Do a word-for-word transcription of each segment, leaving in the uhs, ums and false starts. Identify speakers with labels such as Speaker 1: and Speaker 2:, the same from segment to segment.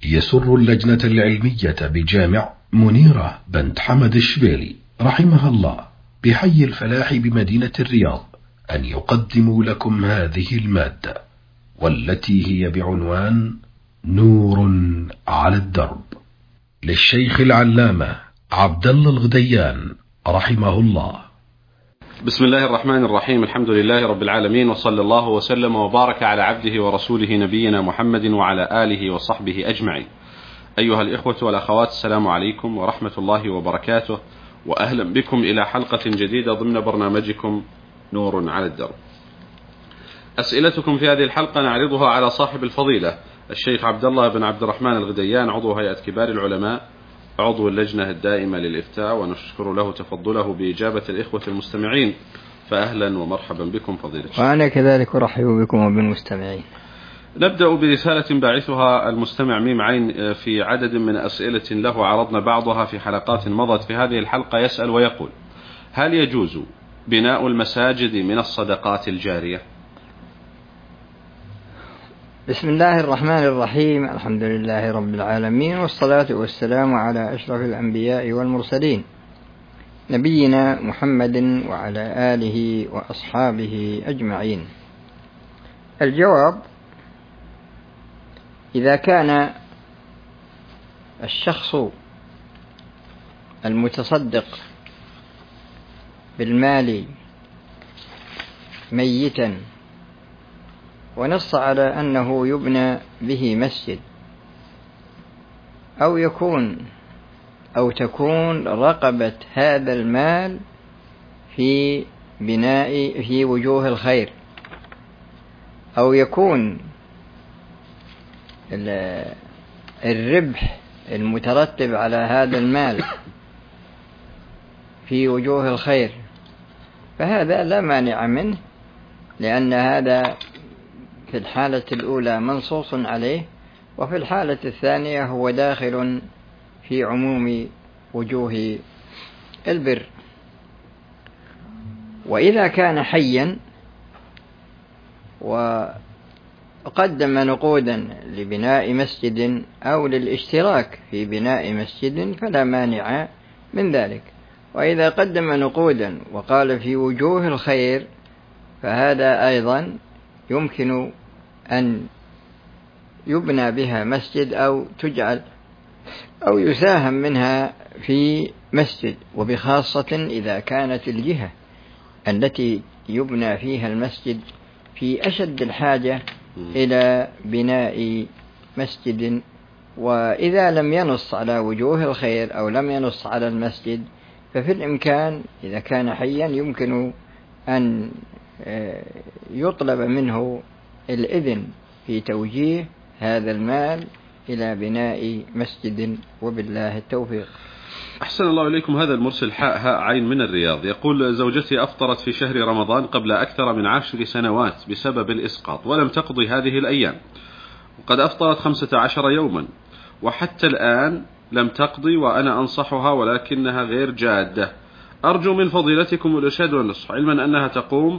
Speaker 1: يسر اللجنة العلمية بجامع منيرة بنت حمد الشبيلي رحمها الله بحي الفلاح بمدينة الرياض أن يقدموا لكم هذه المادة، والتي هي بعنوان نور على الدرب، للشيخ العلامة عبد الله الغديان رحمه الله.
Speaker 2: بسم الله الرحمن الرحيم. الحمد لله رب العالمين، وصلى الله وسلم وبارك على عبده ورسوله نبينا محمد وعلى آله وصحبه أجمعين. أيها الإخوة والأخوات، السلام عليكم ورحمة الله وبركاته، وأهلا بكم إلى حلقة جديدة ضمن برنامجكم نور على الدرب. أسئلتكم في هذه الحلقة نعرضها على صاحب الفضيلة الشيخ عبد الله بن عبد الرحمن الغديان، عضو هيئة كبار العلماء، عضو اللجنة الدائمة للإفتاء، ونشكر له تفضله بإجابة الإخوة المستمعين، فأهلا ومرحبا بكم فضيلة.
Speaker 3: وأنا كذلك أرحب بكم وبالمستمعين.
Speaker 2: نبدأ برسالة باعثها المستمع ميم عين في عدد من أسئلة له عرضنا بعضها في حلقات مضت. في هذه الحلقة يسأل ويقول: هل يجوز بناء المساجد من الصدقات الجارية؟
Speaker 3: بسم الله الرحمن الرحيم. الحمد لله رب العالمين، والصلاة والسلام على أشرف الأنبياء والمرسلين، نبينا محمد وعلى آله وأصحابه أجمعين. الجواب: إذا كان الشخص المتصدق بالمال ميتا ونص على أنه يبنى به مسجد، أو يكون أو تكون رقبة هذا المال في بناء في وجوه الخير، أو يكون الربح المترتب على هذا المال في وجوه الخير، فهذا لا مانع منه، لأن هذا في الحالة الأولى منصوص عليه، وفي الحالة الثانية هو داخل في عموم وجوه البر. وإذا كان حيا وقدم نقودا لبناء مسجد أو للاشتراك في بناء مسجد فلا مانع من ذلك. وإذا قدم نقودا وقال في وجوه الخير فهذا أيضا يمكن أن يبنى بها مسجد أو تجعل أو يساهم منها في مسجد، وبخاصة إذا كانت الجهة التي يبنى فيها المسجد في أشد الحاجة إلى بناء مسجد. وإذا لم ينص على وجوه الخير أو لم ينص على المسجد، ففي الإمكان إذا كان حيا يمكن أن يطلب منه الإذن في توجيه هذا المال إلى بناء مسجد، وبالله التوفيق.
Speaker 2: أحسن الله إليكم. هذا المرسل حاء هاء عين من الرياض يقول: زوجتي أفطرت في شهر رمضان قبل أكثر من عشر سنوات بسبب الإسقاط، ولم تقضي هذه الأيام، وقد أفطرت خمسة عشر يوما، وحتى الآن لم تقضي، وأنا أنصحها ولكنها غير جادة. أرجو من فضيلتكم الإرشاد والنصح، علما أنها تقوم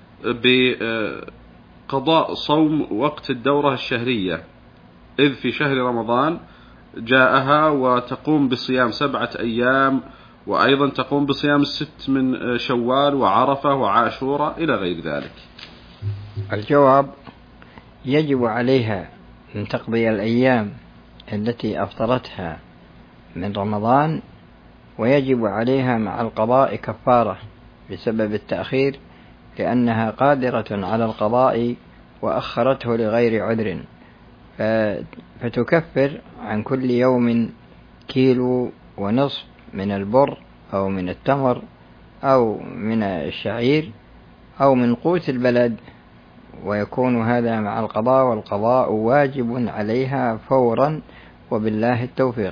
Speaker 2: بقضاء صوم وقت الدورة الشهرية، إذ في شهر رمضان جاءها، وتقوم بصيام سبعة أيام، وأيضا تقوم بصيام الست من شوال وعرفة وعاشوراء إلى غير ذلك.
Speaker 3: الجواب: يجب عليها أن تقضي الأيام التي أفطرتها من رمضان، ويجب عليها مع القضاء كفارة بسبب التأخير، لأنها قادرة على القضاء وأخرته لغير عذر، فتكفر عن كل يوم كيلو ونصف من البر أو من التمر أو من الشعير أو من قوت البلد، ويكون هذا مع القضاء، والقضاء واجب عليها فورا، وبالله التوفيق.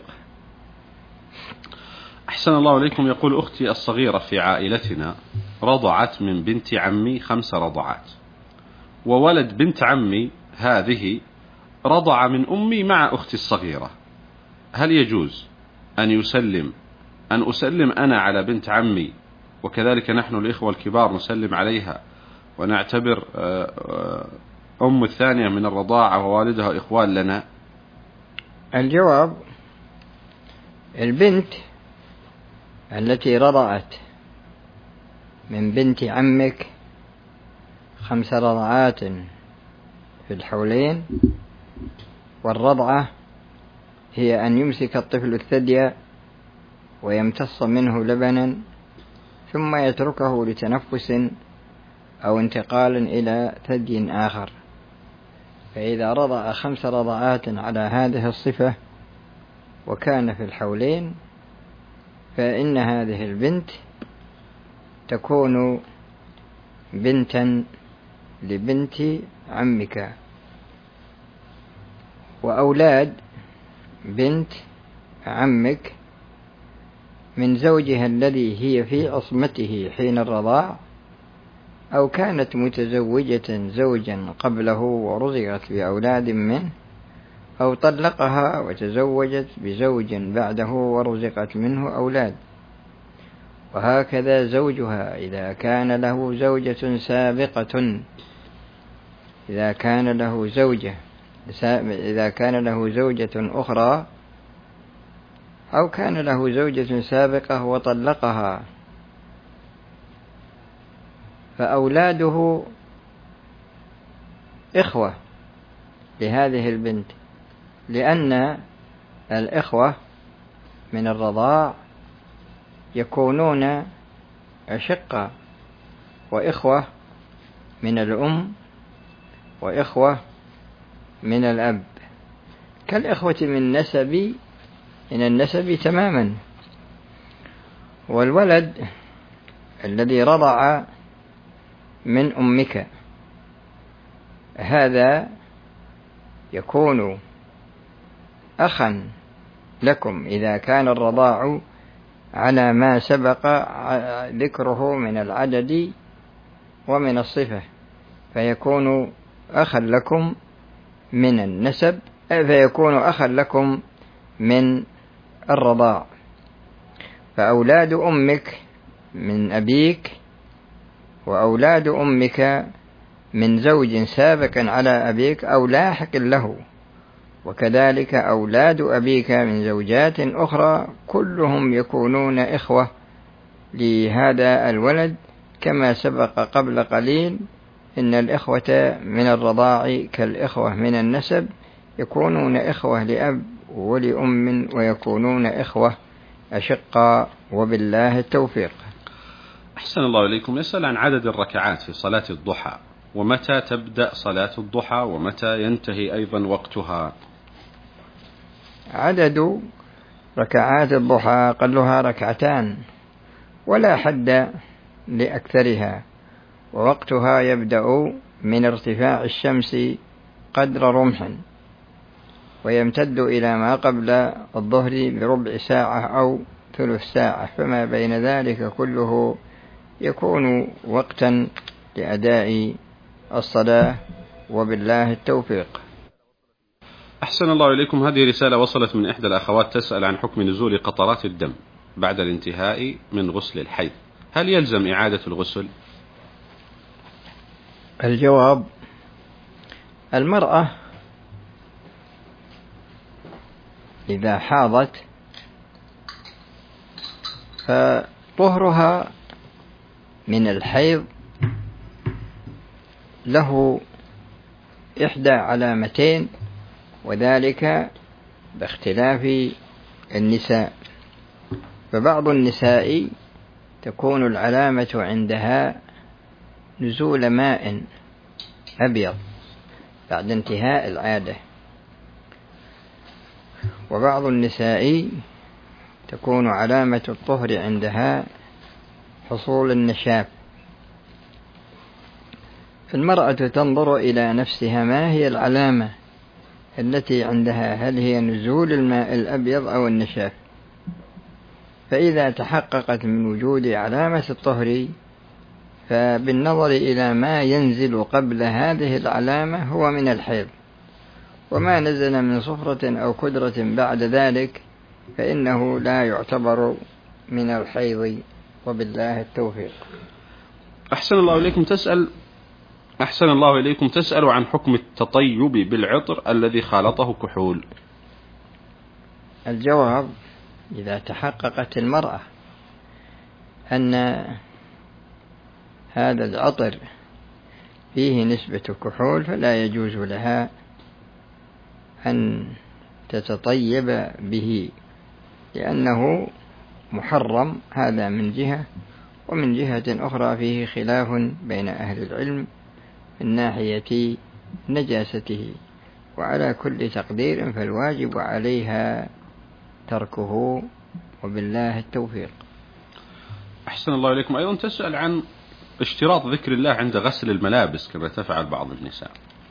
Speaker 2: أحسن الله إليكم. يقول: أختي الصغيرة في عائلتنا رضعت من بنت عمي خمس رضعات، وولد بنت عمي هذه رضع من أمي مع أختي الصغيرة، هل يجوز أن يسلم أن أسلم أنا على بنت عمي، وكذلك نحن الإخوة الكبار نسلم عليها ونعتبر أم الثانية من الرضاعة ووالدها إخوان لنا؟
Speaker 3: الجواب: البنت التي رضعت من بنت عمك خمس رضعات في الحولين، والرضعة هي أن يمسك الطفل الثدي ويمتص منه لبنا ثم يتركه لتنفس أو انتقال إلى ثدي آخر. فإذا رضع خمس رضعات على هذه الصفة وكان في الحولين، فإن هذه البنت تكون بنتا لبنت عمك. وأولاد بنت عمك من زوجها الذي هي في عصمته حين الرضاع، أو كانت متزوجة زوجا قبله ورزقت بأولاد منه، أو طلقها وتزوجت بزوج بعده ورزقت منه أولاد. وهكذا زوجها إذا كان له زوجة سابقة، إذا كان له زوجة إذا كان له زوجة أخرى، أو كان له زوجة سابقة وطلقها، فأولاده إخوة لهذه البنت، لأن الإخوة من الرضاع يكونون أشقة، وإخوة من الأم، وإخوة من الأب، كالإخوة من نسب من النسب تماما. والولد الذي رضع من أمك هذا يكون أخا لكم إذا كان الرضاع على ما سبق ذكره من العدد ومن الصفة، فيكون أخا لكم من النسب، فيكون أخا لكم من الرضاع. فأولاد أمك من أبيك، وأولاد أمك من زوج سابق على أبيك أو لاحق له، وكذلك أولاد أبيك من زوجات أخرى، كلهم يكونون إخوة لهذا الولد، كما سبق قبل قليل إن الإخوة من الرضاع كالإخوة من النسب، يكونون إخوة لأب ولأم، ويكونون إخوة أشقاء، وبالله التوفيق.
Speaker 2: أحسن الله إليكم. يسأل عن عدد الركعات في صلاة الضحى، ومتى تبدأ صلاة الضحى ومتى ينتهي أيضا وقتها؟
Speaker 3: عدد ركعات الضحى قلها ركعتان ولا حد لأكثرها، ووقتها يبدأ من ارتفاع الشمس قدر رمح، ويمتد إلى ما قبل الظهر بربع ساعة أو ثلث ساعة، فما بين ذلك كله يكون وقتا لأداء الصلاة، وبالله التوفيق.
Speaker 2: أحسن الله إليكم. هذه رسالة وصلت من إحدى الأخوات تسأل عن حكم نزول قطرات الدم بعد الانتهاء من غسل الحيض، هل يلزم إعادة الغسل؟
Speaker 3: الجواب: المرأة إذا حاضت فطهرها من الحيض له إحدى علامتين، وذلك باختلاف النساء. فبعض النساء تكون العلامة عندها نزول ماء أبيض بعد انتهاء العادة، وبعض النساء تكون علامة الطهر عندها حصول النشاف. المرأة تنظر إلى نفسها ما هي العلامة التي عندها، هل هي نزول الماء الأبيض أو النشاف. فإذا تحققت من وجود علامة الطهر، فبالنظر إلى ما ينزل قبل هذه العلامة هو من الحيض، وما نزل من صفرة أو كدرة بعد ذلك فإنه لا يعتبر من الحيض، وبالله التوفيق.
Speaker 2: أحسن الله إليكم. تسأل أحسن الله إليكم تسأل عن حكم التطيب بالعطر الذي خالطه كحول.
Speaker 3: الجواب: إذا تحققت المرأة أن هذا العطر فيه نسبة كحول فلا يجوز لها أن تتطيب به، لأنه محرم. هذا من جهة، ومن جهة أخرى فيه خلاف بين أهل العلم من ناحية نجاسته، وعلى كل تقدير فالواجب عليها تركه، وبالله التوفيق.
Speaker 2: أحسن الله إليكم. أيضا تسأل عن اشتراط ذكر الله عند غسل الملابس كما تفعل بعض النساء.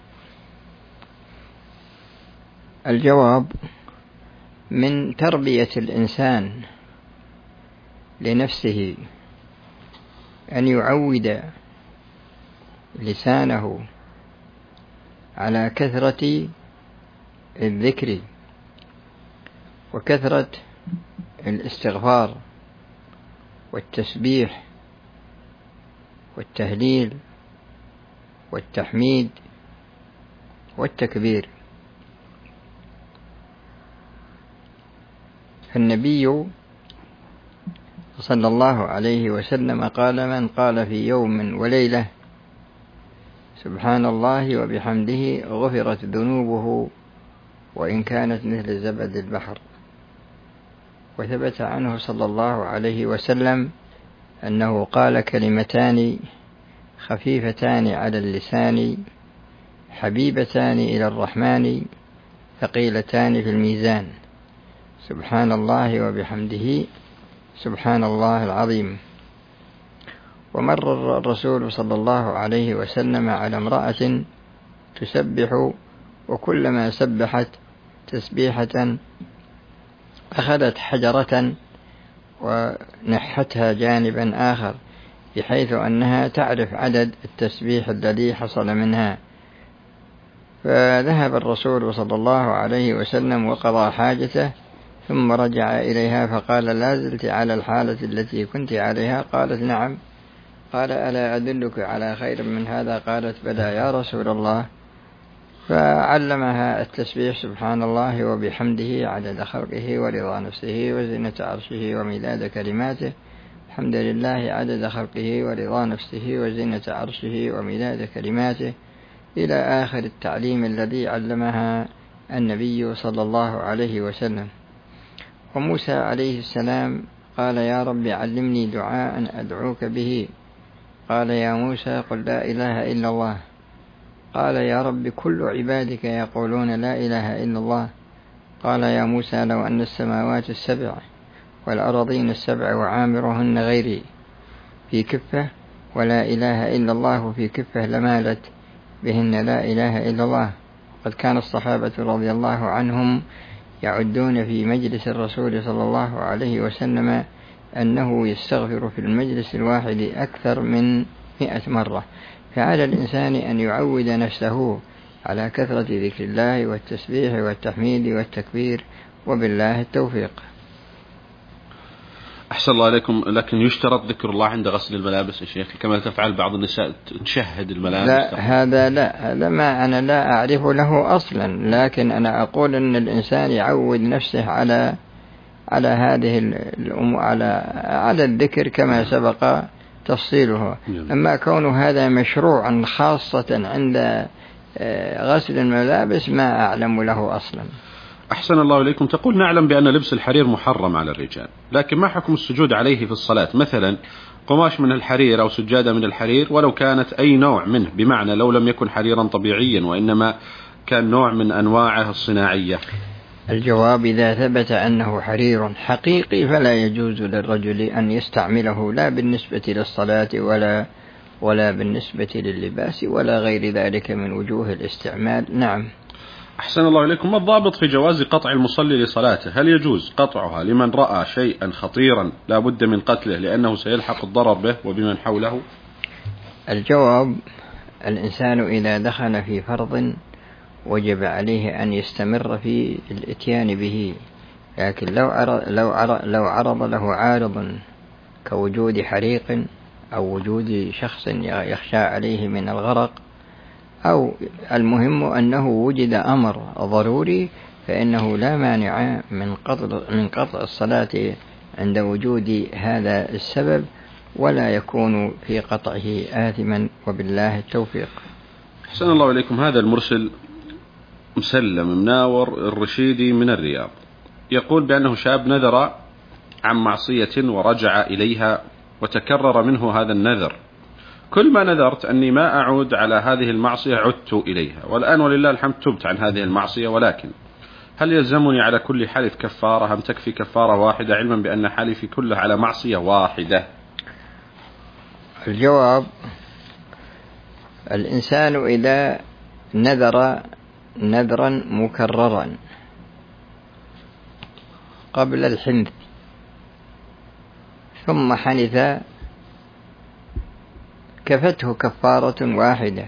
Speaker 3: الجواب: من تربية الإنسان لنفسه أن يعود لسانه على كثرة الذكر وكثرة الاستغفار والتسبيح والتهليل والتحميد والتكبير. فالنبي صلى الله عليه وسلم قال: من قال في يوم وليلة سبحان الله وبحمده غفرت ذنوبه وإن كانت مثل زبد البحر. وثبت عنه صلى الله عليه وسلم أنه قال: كلمتان خفيفتان على اللسان حبيبتان إلى الرحمن ثقيلتان في الميزان، سبحان الله وبحمده سبحان الله العظيم. ومر الرسول صلى الله عليه وسلم على امرأة تسبح، وكلما سبحت تسبيحة أخذت حجرة ونحتها جانبا آخر، بحيث أنها تعرف عدد التسبيح الذي حصل منها. فذهب الرسول صلى الله عليه وسلم وقضى حاجته، ثم رجع إليها فقال: لا زلت على الحالة التي كنت عليها؟ قالت: نعم. قال: ألا أدلك على خير من هذا؟ قالت: بلى يا رسول الله. فعلمها التسبيح سبحان الله وبحمده عدد خلقه ورضا نفسه وزنة عرشه ومداد كلماته، الحمد لله عدد خلقه ورضا نفسه وزنة عرشه ومداد كلماته، إلى آخر التعليم الذي علمها النبي صلى الله عليه وسلم. وموسى عليه السلام قال: يا رب علمني دعاء أدعوك به. قال: يا موسى قل لا إله إلا الله. قال: يا رب كل عبادك يقولون لا إله إلا الله. قال: يا موسى لو أن السماوات السبع والأرضين السبع وعامرهن غيري في كفة ولا إله إلا الله في كفة لمالت بهن لا إله إلا الله. قد كان الصحابة رضي الله عنهم يعدون في مجلس الرسول صلى الله عليه وسلم أنه يستغفر في المجلس الواحد أكثر من مئة مرة. فعلى الإنسان أن يعود نفسه على كثرة ذكر الله والتسبيح والتحميد والتكبير، وبالله التوفيق.
Speaker 2: أحسن الله عليكم. لكن يشترط ذكر الله عند غسل الملابس يا شيخ كما تفعل بعض النساء تشهد الملابس؟
Speaker 3: لا، هذا لا، هذا ما أنا لا أعرف له أصلا، لكن أنا أقول أن الإنسان يعود نفسه على على هذه الأمور، على على الذكر كما سبق تفصيله. أما كون هذا مشروعا خاصة عند غسل الملابس ما أعلم له أصلا.
Speaker 2: أحسن الله إليكم. تقول: نعلم بأن لبس الحرير محرم على الرجال، لكن ما حكم السجود عليه في الصلاة؟ مثلا قماش من الحرير أو سجادة من الحرير ولو كانت أي نوع منه، بمعنى لو لم يكن حريرا طبيعيا وإنما كان نوع من أنواعه الصناعية.
Speaker 3: الجواب: إذا ثبت أنه حرير حقيقي فلا يجوز للرجل أن يستعمله، لا بالنسبة للصلاة ولا ولا بالنسبة لللباس ولا غير ذلك من وجوه الاستعمال. نعم.
Speaker 2: أحسن الله إليكم. ما الضابط في جواز قطع المصلي لصلاته؟ هل يجوز قطعها لمن رأى شيئا خطيرا لا بد من قتله لأنه سيلحق الضرر به وبمن حوله؟ الجواب:
Speaker 3: الإنسان إذا دخل في فرض وجب عليه أن يستمر في الاتيان به، لكن لو عرض, لو عرض, لو عرض له عارض كوجود حريق أو وجود شخص يخشى عليه من الغرق، أو المهم أنه وجد أمر ضروري، فإنه لا مانع من قطع من قطع الصلاة عند وجود هذا السبب، ولا يكون في قطعه آثما، وبالله التوفيق.
Speaker 2: أحسن الله إليكم. هذا المرسل مسلم مناور الرشيدي من الرياض، يقول بأنه شاب نذر عن معصية ورجع إليها وتكرر منه هذا النذر، كل ما نذرت أني ما أعود على هذه المعصية عدت إليها، والآن ولله الحمد تبت عن هذه المعصية، ولكن هل يلزمني على كل حلف كفارة أم تكفي كفارة واحدة، علما بأن حلفي كله على معصية واحدة؟
Speaker 3: الجواب: الإنسان إذا نذر نذرا مكررا قبل الحنث ثم حنث كفته كفارة واحدة،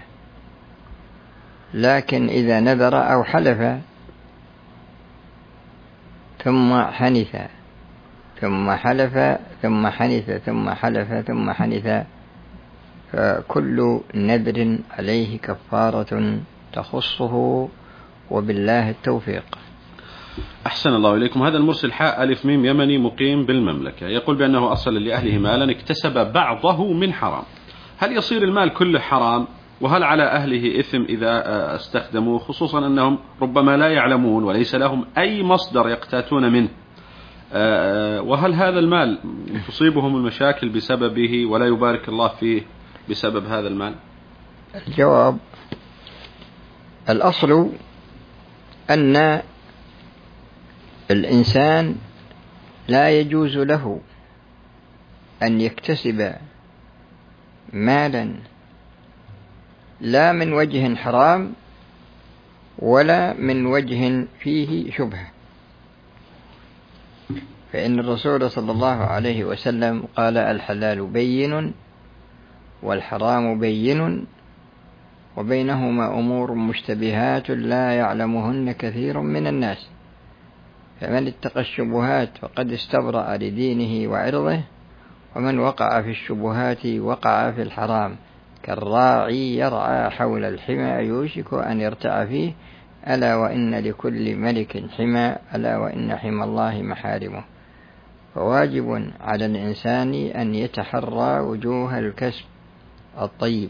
Speaker 3: لكن إذا نذر أو حلف ثم حنث ثم حلف ثم حنث ثم حلف ثم حنث فكل نذر عليه كفارة تخصه، وبالله التوفيق.
Speaker 2: أحسن الله إليكم. هذا المرسل حاء ألف ميم يمني مقيم بالمملكة، يقول بأنه أصل لأهله مالا اكتسب بعضه من حرام، هل يصير المال كله حرام؟ وهل على أهله إثم إذا استخدموه، خصوصا أنهم ربما لا يعلمون وليس لهم أي مصدر يقتاتون منه؟ وهل هذا المال تصيبهم المشاكل بسببه ولا يبارك الله فيه بسبب هذا المال؟
Speaker 3: الجواب: الأصل أن الإنسان لا يجوز له أن يكتسب مالا لا من وجه حرام ولا من وجه فيه شبهة، فإن الرسول صلى الله عليه وسلم قال: الحلال بين والحرام بين وبينهما أمور مشتبهات لا يعلمهن كثير من الناس، فمن اتقى الشبهات فقد استبرأ لدينه وعرضه، ومن وقع في الشبهات وقع في الحرام، كالراعي يرعى حول الحمى يوشك أن يرتع فيه، ألا وإن لكل ملك حمى، ألا وإن حمى الله محارمه. فواجب على الإنسان أن يتحرى وجوه الكسب الطيب،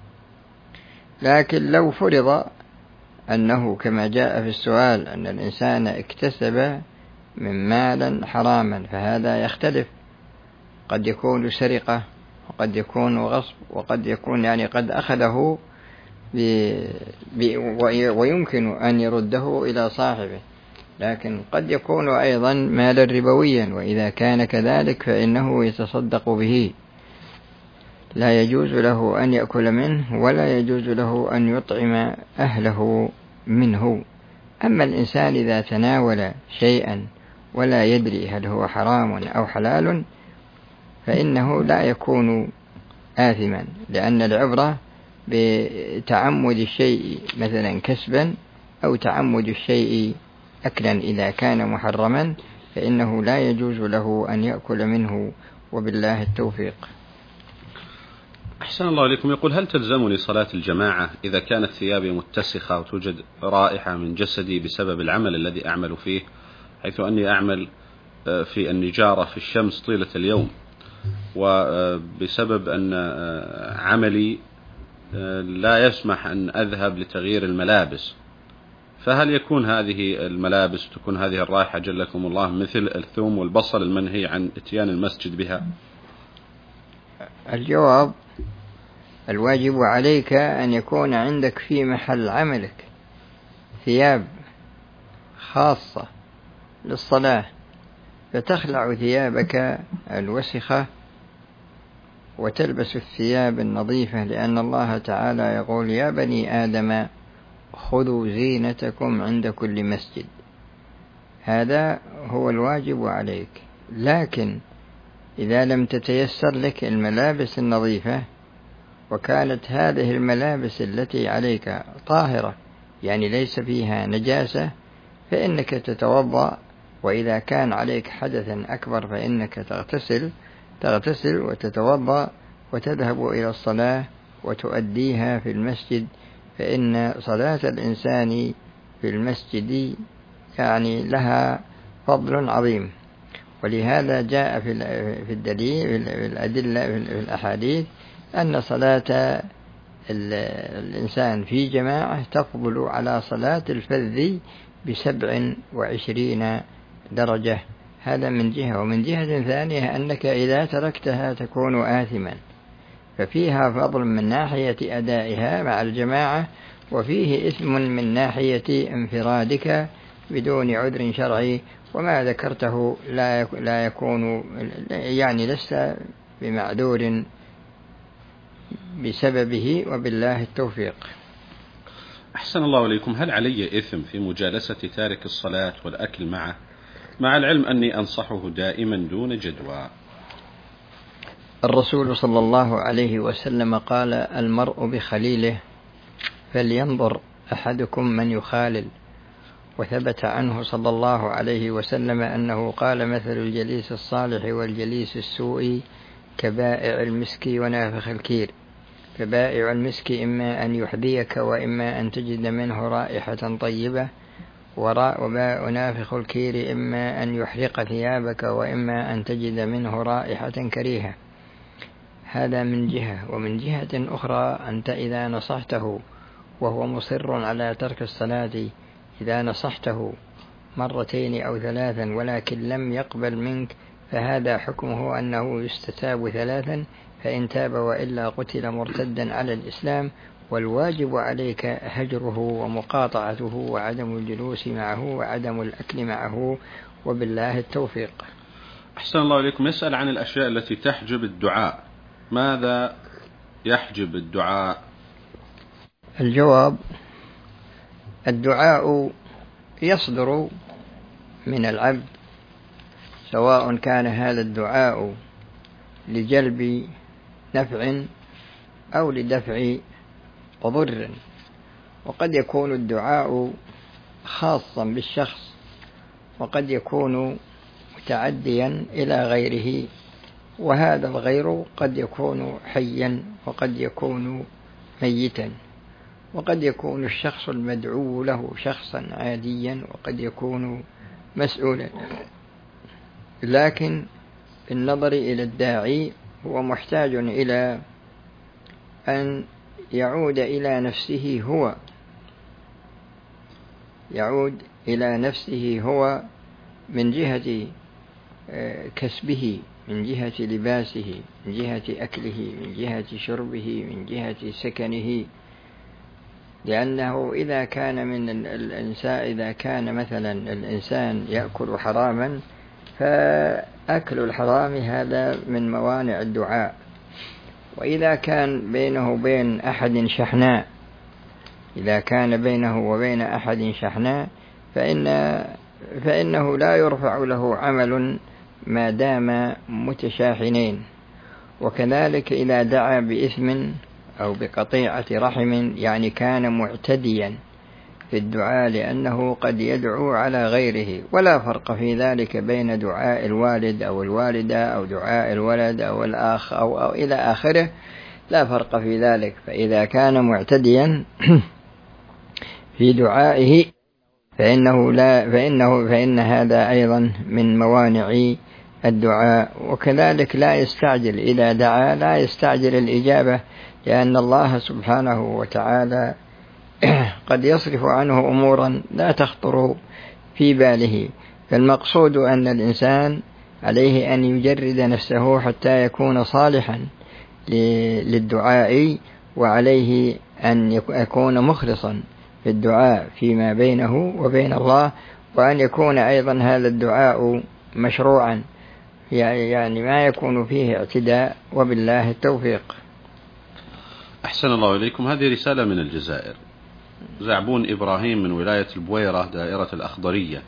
Speaker 3: لكن لو فرض أنه كما جاء في السؤال أن الإنسان اكتسب من مالا حراما فهذا يختلف، قد يكون سرقة وقد يكون غصب وقد يكون يعني قد أخذه ب... ب... ويمكن أن يرده إلى صاحبه، لكن قد يكون أيضا مالا ربويا، وإذا كان كذلك فإنه يتصدق به، لا يجوز له أن يأكل منه ولا يجوز له أن يطعم أهله منه. أما الإنسان إذا تناول شيئا ولا يدري هل هو حرام أو حلال فإنه لا يكون آثما، لأن العبرة بتعمد الشيء مثلا كسبا أو تعمد الشيء أكلا، إذا كان محرما فإنه لا يجوز له أن يأكل منه، وبالله التوفيق.
Speaker 2: أحسن الله إليكم. يقول: هل تلزمني صلاة الجماعة إذا كانت ثيابي متسخة وتوجد رائحة من جسدي بسبب العمل الذي أعمل فيه، حيث أني أعمل في النجارة في الشمس طيلة اليوم، وبسبب أن عملي لا يسمح أن أذهب لتغيير الملابس، فهل يكون هذه الملابس تكون هذه الرائحة جلكم الله مثل الثوم والبصل المنهي عن اتيان المسجد بها؟
Speaker 3: الجواب: الواجب عليك أن يكون عندك في محل عملك ثياب خاصة للصلاة، فتخلع ثيابك الوسخة وتلبس الثياب النظيفة، لأن الله تعالى يقول: يا بني آدم خذوا زينتكم عند كل مسجد. هذا هو الواجب عليك، لكن إذا لم تتيسر لك الملابس النظيفة وكانت هذه الملابس التي عليك طاهرة يعني ليس فيها نجاسة فإنك تتوضأ، وإذا كان عليك حدث أكبر فإنك تغتسل تغتسل وتتوضأ وتذهب إلى الصلاة وتؤديها في المسجد، فإن صلاة الإنسان في المسجد يعني لها فضل عظيم. ولهذا جاء في الدليل في الأدلة في الأحاديث أن صلاة الإنسان في جماعة تفضل على صلاة الفذ بسبع وعشرين درجة. هذا من جهة. ومن جهة ثانية أنك إذا تركتها تكون آثما، ففيها فضل من ناحية أدائها مع الجماعة، وفيه إثم من ناحية انفرادك بدون عذر شرعي. وما ذكرته لا يكون يعني لست بمعذور بسببه، وبالله التوفيق.
Speaker 2: أحسن الله إليكم. هل علي إثم في مجالسة تارك الصلاة والأكل معه، مع العلم أني أنصحه دائما دون جدوى؟
Speaker 3: الرسول صلى الله عليه وسلم قال: المرء بخليله فلينظر أحدكم من يخالل. وثبت عنه صلى الله عليه وسلم أنه قال: مثل الجليس الصالح والجليس السوء كبائع المسك ونافخ الكير. فبائع المسك إما أن يحذيك وإما أن تجد منه رائحة طيبة، ونافخ الكير إما أن يحرق ثيابك وإما أن تجد منه رائحة كريهة. هذا من جهة. ومن جهة أخرى أنت إذا نصحته وهو مصر على ترك الصلاة، إذا نصحته مرتين أو ثلاثا ولكن لم يقبل منك، فهذا حكمه أنه يستتاب ثلاثا، فإن تاب وإلا قتل مرتدا على الإسلام. والواجب عليك هجره ومقاطعته وعدم الجلوس معه وعدم الأكل معه، وبالله التوفيق.
Speaker 2: أحسن الله إليكم. يسأل عن الأشياء التي تحجب الدعاء. ماذا يحجب الدعاء؟
Speaker 3: الجواب: الدعاء يصدر من العبد، سواء كان هذا الدعاء لجلب نفع أو لدفع ضر. وقد يكون الدعاء خاصا بالشخص، وقد يكون متعديا إلى غيره، وهذا الغير قد يكون حيا وقد يكون ميتا، وقد يكون الشخص المدعو له شخصا عاديا وقد يكون مسؤولا. لكن بالنظر إلى الداعي هو محتاج إلى أن يعود إلى نفسه هو يعود إلى نفسه هو من جهة كسبه، من جهة لباسه، من جهة أكله، من جهة شربه، من جهة سكنه. لأنه إذا كان من الإنسان إذا كان مثلا الإنسان يأكل حراما، فأكل الحرام هذا من موانع الدعاء. وإذا كان بينه وبين أحد شحناء إذا كان بينه وبين أحد شحناء فإن فإنه لا يرفع له عمل ما دام متشاحنين. وكذلك إذا دعا بإثم أو بقطيعة رحم، يعني كان معتديا في الدعاء، لأنه قد يدعو على غيره، ولا فرق في ذلك بين دعاء الوالد أو الوالدة أو دعاء الولد أو الأخ أو, أو إلى آخره، لا فرق في ذلك. فإذا كان معتديا في دعائه فإنه لا فإنه فإن هذا أيضا من موانع الدعاء. وكذلك لا يستعجل إذا دعا، لا يستعجل الإجابة، لأن الله سبحانه وتعالى قد يصرف عنه أمورا لا تخطر في باله. فالمقصود أن الإنسان عليه أن يجرد نفسه حتى يكون صالحا للدعاء، وعليه أن يكون مخلصا في الدعاء فيما بينه وبين الله، وأن يكون أيضا هذا الدعاء مشروعا، يعني ما يكون فيه اعتداء، وبالله التوفيق.
Speaker 2: أحسن الله إليكم. هذه رسالة من الجزائر. زعبون إبراهيم من ولاية البويرة دائرة الأخضرية.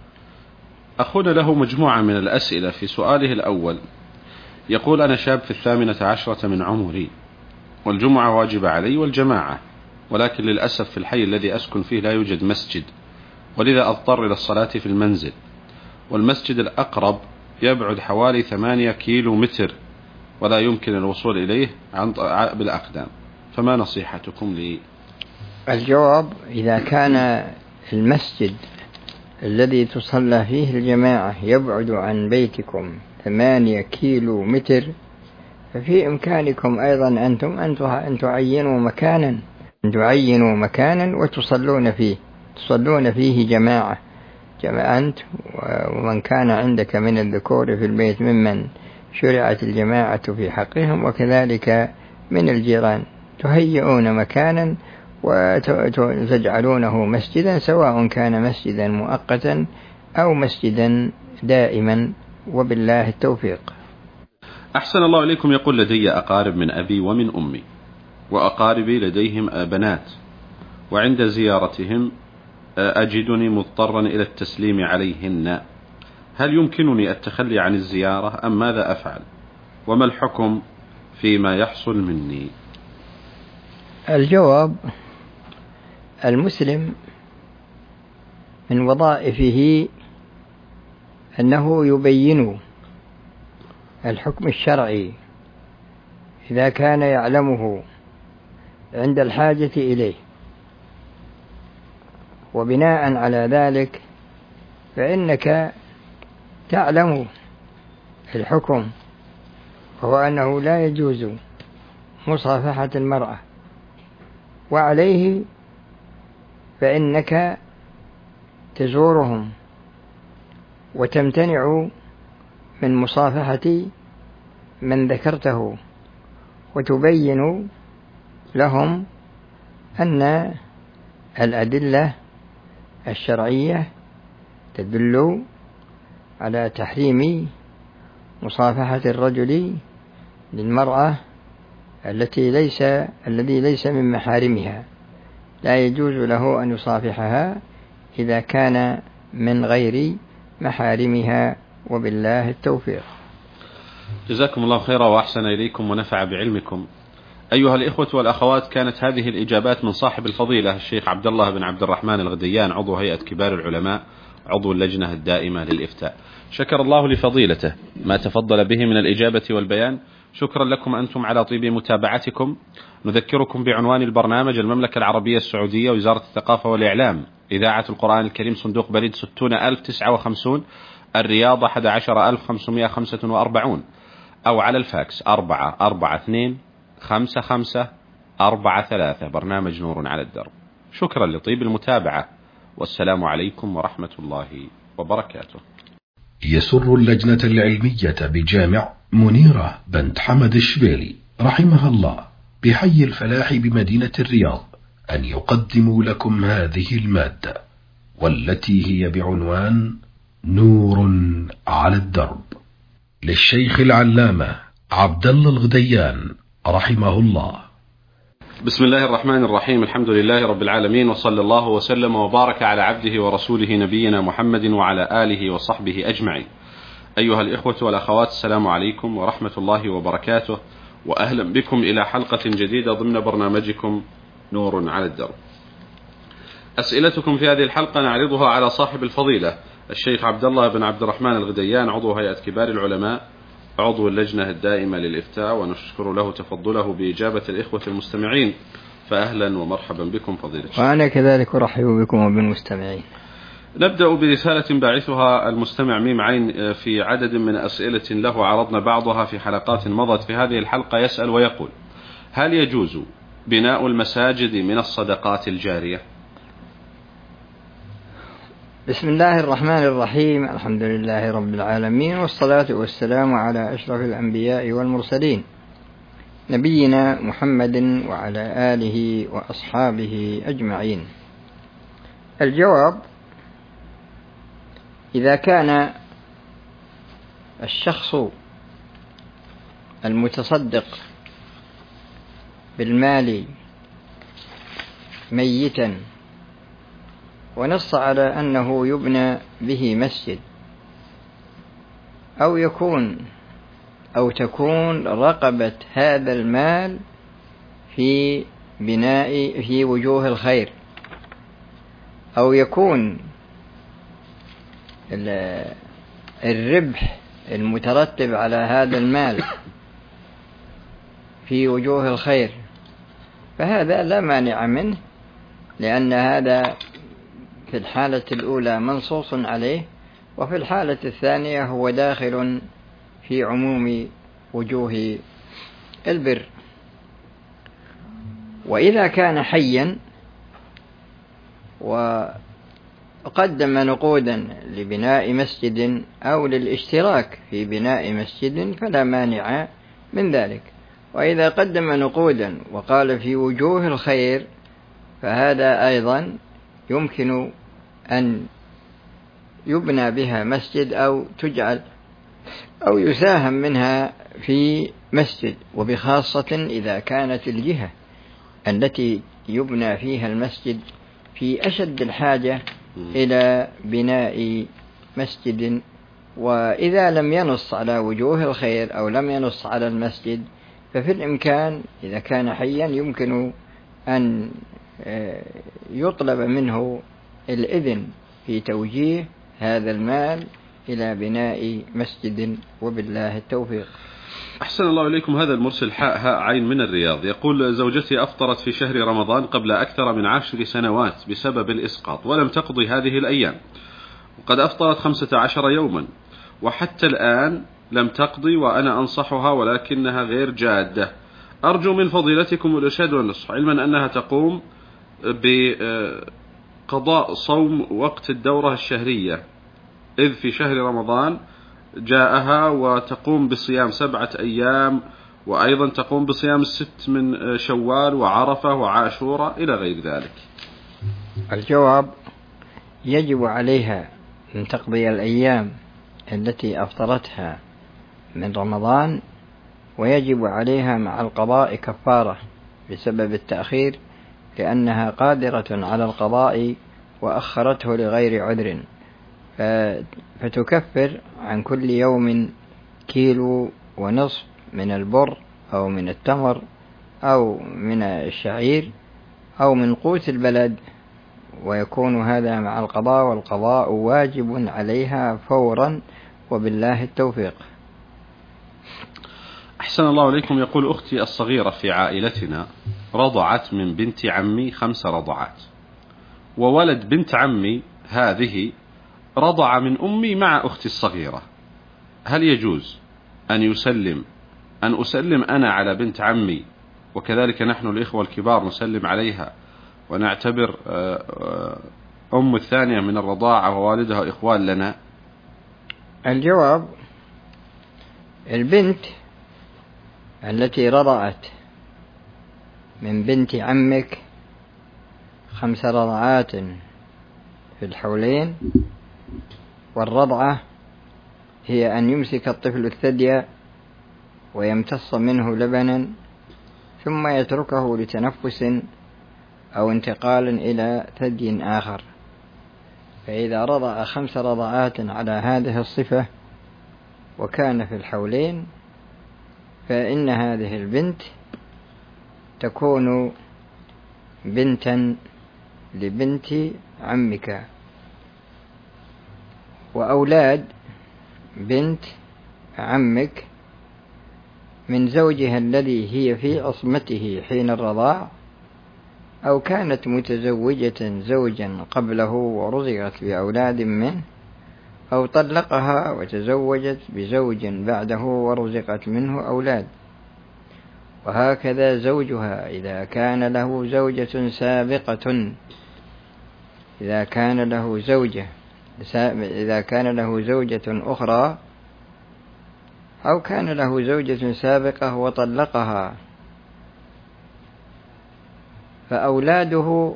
Speaker 2: أخونا له مجموعة من الأسئلة. في سؤاله الأول يقول: أنا شاب في الثامنة عشرة من عمري، والجمعة واجبة علي والجماعة، ولكن للأسف في الحي الذي أسكن فيه لا يوجد مسجد، ولذا أضطر إلى الصلاة في المنزل، والمسجد الأقرب يبعد حوالي ثمانية كيلو متر ولا يمكن الوصول إليه بالأقدام، فما نصيحتكم لي؟
Speaker 3: الجواب: إذا كان المسجد الذي تصلى فيه الجماعة يبعد عن بيتكم ثمانية كيلو متر، ففي إمكانكم أيضا أنتم أن تعينوا مكانا أن تعينوا مكانا وتصلون فيه تصلون فيه جماعة جماعة أنت ومن كان عندك من الذكور في البيت ممن شرعت الجماعة في حقهم، وكذلك من الجيران، تهيئون مكانا وتجعلونه مسجدا، سواء كان مسجدا مؤقتا أو مسجدا دائما، وبالله التوفيق.
Speaker 2: أحسن الله إليكم. يقول: لدي أقارب من أبي ومن أمي، وأقاربي لديهم بنات، وعند زيارتهم أجدني مضطرا إلى التسليم عليهن، هل يمكنني التخلي عن الزيارة أم ماذا أفعل؟ وما الحكم فيما يحصل مني؟
Speaker 3: الجواب: المسلم من وظائفه أنه يبين الحكم الشرعي إذا كان يعلمه عند الحاجة إليه، وبناء على ذلك فإنك تعلم الحكم، وهو أنه لا يجوز مصافحة المرأة، وعليه فإنك تزورهم وتمتنع من مصافحة من ذكرته، وتبين لهم أن الأدلة الشرعية تدل على تحريم مصافحة الرجل للمرأة التي ليس الذي ليس من محارمها، لا يجوز له أن يصافحها إذا كان من غير محارمها، وبالله التوفيق.
Speaker 2: جزاكم الله خيرا وأحسن إليكم ونفع بعلمكم. أيها الإخوة والأخوات، كانت هذه الإجابات من صاحب الفضيلة الشيخ عبد الله بن عبد الرحمن الغديان، عضو هيئة كبار العلماء، عضو اللجنة الدائمة للإفتاء. شكر الله لفضيلته ما تفضل به من الإجابة والبيان. شكرا لكم أنتم على طيب متابعتكم. نذكركم بعنوان البرنامج: المملكة العربية السعودية، وزارة الثقافة والإعلام، إذاعة القرآن الكريم، صندوق بريد ستون ألف وتسعة وخمسين، الرياض أحد عشر ألف وخمسمائة وخمسة وأربعين، أو على الفاكس أربعة أربعة اثنين خمسة خمسة أربعة ثلاثة. برنامج نور على الدرب. شكرا لطيب المتابعة، والسلام عليكم ورحمة الله وبركاته.
Speaker 1: يسر اللجنة العلمية بجامع منيرة بنت حمد الشبيلي رحمها الله بحي الفلاح بمدينة الرياض أن يقدموا لكم هذه المادة، والتي هي بعنوان نور على الدرب، للشيخ العلامة عبد الله الغديان رحمه الله.
Speaker 2: بسم الله الرحمن الرحيم. الحمد لله رب العالمين، وصلى الله وسلم وبارك على عبده ورسوله نبينا محمد وعلى آله وصحبه أجمعين. أيها الإخوة والأخوات، السلام عليكم ورحمة الله وبركاته، وأهلا بكم إلى حلقة جديدة ضمن برنامجكم نور على الدرب. أسئلتكم في هذه الحلقة نعرضها على صاحب الفضيلة الشيخ عبد الله بن عبد الرحمن الغديان، عضو هيئة كبار العلماء، عضو اللجنة الدائمة للإفتاء، ونشكر له تفضله بإجابة الإخوة المستمعين، فأهلا ومرحبا بكم فضيلة.
Speaker 3: وأنا كذلك أرحب بكم وبالمستمعين.
Speaker 2: نبدأ برسالة باعثها المستمع ميم عين في عدد من أسئلة له عرضنا بعضها في حلقات مضت. في هذه الحلقة يسأل ويقول: هل يجوز بناء المساجد من الصدقات الجارية؟
Speaker 3: بسم الله الرحمن الرحيم. الحمد لله رب العالمين، والصلاة والسلام على أشرف الأنبياء والمرسلين، نبينا محمد وعلى آله وأصحابه أجمعين. الجواب: إذا كان الشخص المتصدق بالمال ميتا ونص على أنه يبنى به مسجد، أو يكون أو تكون رقبة هذا المال في بناء في وجوه الخير، أو يكون الربح المترتب على هذا المال في وجوه الخير، فهذا لا مانع منه، لأن هذا في الحالة الأولى منصوص عليه، وفي الحالة الثانية هو داخل في عموم وجوه البر. وإذا كان حيا وقدم نقودا لبناء مسجد أو للاشتراك في بناء مسجد فلا مانع من ذلك. وإذا قدم نقودا وقال في وجوه الخير فهذا أيضا يمكن أن يبنى بها مسجد أو تجعل أو يساهم منها في مسجد، وبخاصة إذا كانت الجهة التي يبنى فيها المسجد في أشد الحاجة إلى بناء مسجد. وإذا لم ينص على وجوه الخير أو لم ينص على المسجد ففي الإمكان إذا كان حيا يمكن أن يطلب منه الإذن في توجيه هذا المال إلى بناء مسجد، وبالله التوفيق.
Speaker 2: أحسن الله إليكم. هذا المرسل حاء هاء عين من الرياض يقول: زوجتي أفطرت في شهر رمضان قبل أكثر من عشر سنوات بسبب الإسقاط ولم تقضي هذه الأيام، وقد أفطرت خمسة عشر يوما وحتى الآن لم تقضي، وأنا أنصحها ولكنها غير جادة. أرجو من فضيلتكم الإرشاد والنصح، علما أنها تقوم بقضاء صوم وقت الدورة الشهرية إذ في شهر رمضان جاءها، وتقوم بصيام سبعة أيام، وأيضا تقوم بصيام الست من شوال وعرفة وعاشوراء إلى غير ذلك.
Speaker 3: الجواب: يجب عليها أن تقضي الأيام التي أفطرتها من رمضان، ويجب عليها مع القضاء كفارة بسبب التأخير، لأنها قادرة على القضاء وأخرته لغير عذر، فتكفر عن كل يوم كيلو ونصف من البر أو من التمر أو من الشعير أو من قوت البلد، ويكون هذا مع القضاء، والقضاء واجب عليها فورا، وبالله التوفيق.
Speaker 2: أحسن الله إليكم. يقول: أختي الصغيرة في عائلتنا رضعت من بنت عمي خمس رضعات، وولد بنت عمي هذه رضع من أمي مع أختي الصغيرة، هل يجوز أن يسلم أن أسلم أنا على بنت عمي وكذلك نحن الإخوة الكبار نسلم عليها ونعتبر أم الثانية من الرضاعة ووالدها إخوان لنا؟
Speaker 3: الجواب: البنت التي رضعت من بنت عمك خمس رضعات في الحولين، والرضعة هي أن يمسك الطفل الثدي ويمتص منه لبنا ثم يتركه لتنفس أو انتقال إلى ثدي آخر. فإذا رضع خمس رضعات على هذه الصفة وكان في الحولين فإن هذه البنت تكون بنتا لبنت عمك. وأولاد بنت عمك من زوجها الذي هي في عصمته حين الرضاع، أو كانت متزوجة زوجا قبله ورزقت بأولاد منه، أو طلقها وتزوجت بزوج بعده ورزقت منه أولاد. وهكذا زوجها إذا كان له زوجة سابقة إذا كان له زوجة إذا كان له زوجة أخرى أو كان له زوجة سابقة وطلقها، فأولاده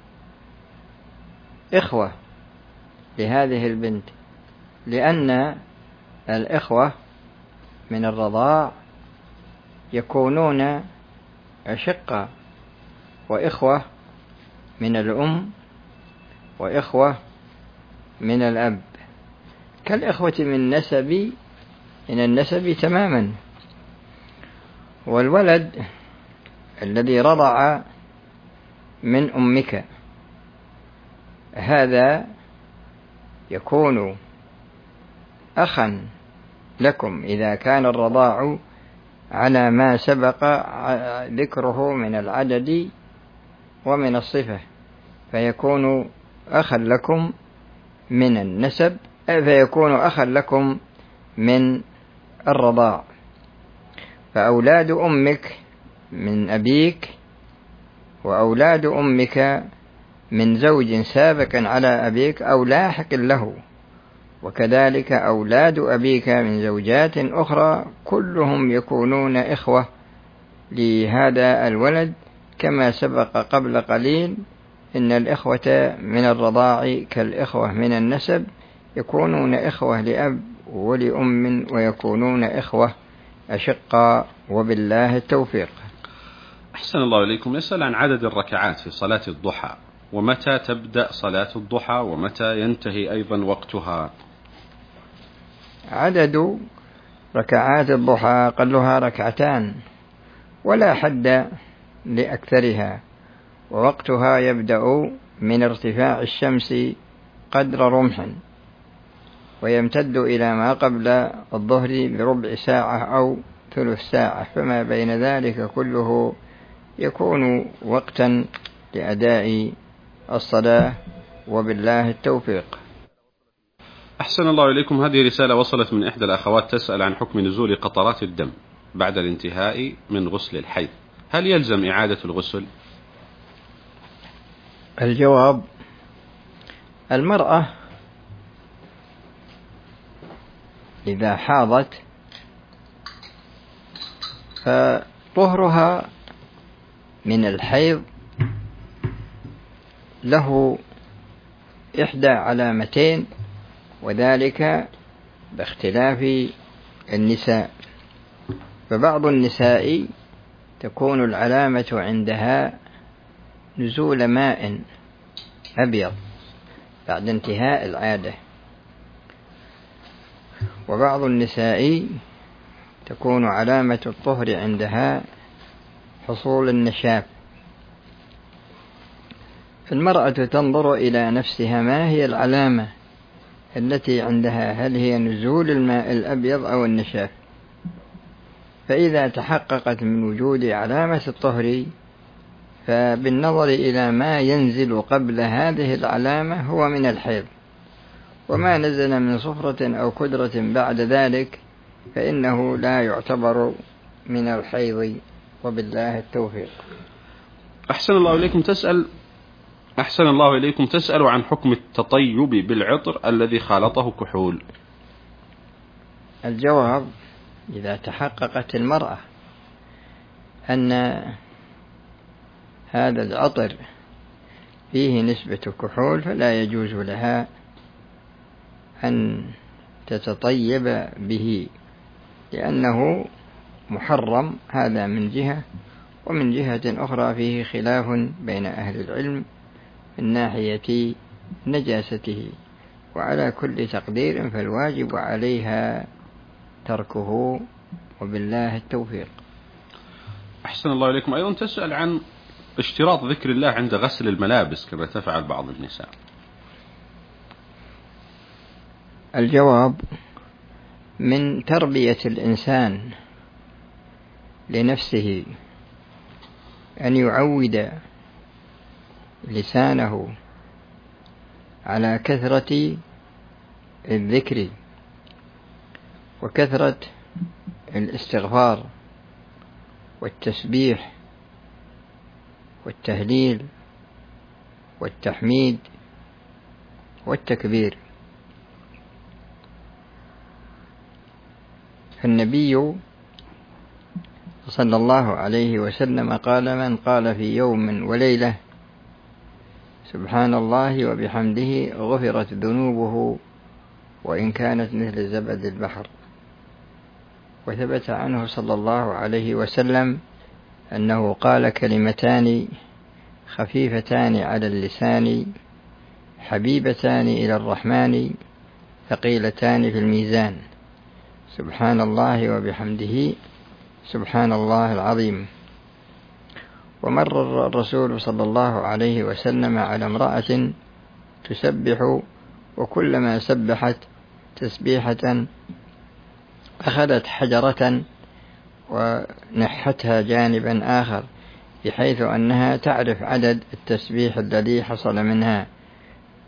Speaker 3: إخوة لهذه البنت، لأن الإخوة من الرضاع يكونون أشقة، وإخوة من الأم، وإخوة من الأب، كالإخوة من نسب من النسب تماما. والولد الذي رضع من أمك هذا يكون أخا لكم إذا كان الرضاع على ما سبق ذكره من العدد ومن الصفة، فيكون أخا لكم من النسب، فيكون أخا لكم من الرضاع. فأولاد أمك من أبيك وأولاد أمك من زوج سابق على أبيك أو لاحق له، وكذلك أولاد أبيك من زوجات أخرى كلهم يكونون إخوة لهذا الولد، كما سبق قبل قليل إن الإخوة من الرضاع كالإخوة من النسب، يكونون إخوة لأب ولأم ويكونون إخوة أشقاء، وبالله التوفيق.
Speaker 2: أحسن الله إليكم. يسأل عن عدد الركعات في صلاة الضحى، ومتى تبدأ صلاة الضحى ومتى ينتهي أيضا وقتها؟
Speaker 3: عدد ركعات الضحى قلها ركعتان ولا حد لأكثرها، ووقتها يبدأ من ارتفاع الشمس قدر رمح ويمتد إلى ما قبل الظهر بربع ساعة أو ثلث ساعة، فما بين ذلك كله يكون وقتا لأداء الصلاة، وبالله التوفيق.
Speaker 2: أحسن الله إليكم. هذه رسالة وصلت من إحدى الأخوات تسأل عن حكم نزول قطرات الدم بعد الانتهاء من غسل الحيض، هل يلزم إعادة الغسل؟
Speaker 3: الجواب: المرأة إذا حاضت فطهرها من الحيض له إحدى علامتين، وذلك باختلاف النساء. فبعض النساء تكون العلامة عندها نزول ماء أبيض بعد انتهاء العادة، وبعض النساء تكون علامة الطهر عندها حصول النشاف. المرأة تنظر إلى نفسها ما هي العلامة التي عندها، هل هي نزول الماء الأبيض أو النشاف؟ فإذا تحققت من وجود علامة الطهر فبالنظر إلى ما ينزل قبل هذه العلامة هو من الحيض، وما نزل من صفرة أو كدرة بعد ذلك فإنه لا يعتبر من الحيض، وبالله التوفيق.
Speaker 2: أحسن الله إليكم. تسأل أحسن الله إليكم تسأل عن حكم التطيب بالعطر الذي خالطه كحول.
Speaker 3: الجواب: إذا تحققت المرأة أن هذا العطر فيه نسبة كحول فلا يجوز لها أن تتطيب به، لأنه محرم، هذا من جهة، ومن جهة أخرى فيه خلاف بين أهل العلم من ناحية نجاسته، وعلى كل تقدير فالواجب عليها تركه، وبالله التوفيق.
Speaker 2: أحسن الله إليكم. أيضا تسأل عن اشتراط ذكر الله عند غسل الملابس كما تفعل بعض النساء.
Speaker 3: الجواب: من تربية الإنسان لنفسه أن يعود لسانه على كثرة الذكر وكثرة الاستغفار والتسبيح والتهليل والتحميد والتكبير. فالنبي صلى الله عليه وسلم قال: من قال في يوم وليلة سبحان الله وبحمده غفرت ذنوبه وإن كانت مثل زبد البحر. وثبت عنه صلى الله عليه وسلم أنه قال: كلمتان خفيفتان على اللسان حبيبتان إلى الرحمن ثقيلتان في الميزان، سبحان الله وبحمده سبحان الله العظيم. ومر الرسول صلى الله عليه وسلم على امرأة تسبح، وكلما سبحت تسبيحة أخذت حجرة ونحتها جانبا آخر، بحيث أنها تعرف عدد التسبيح الذي حصل منها،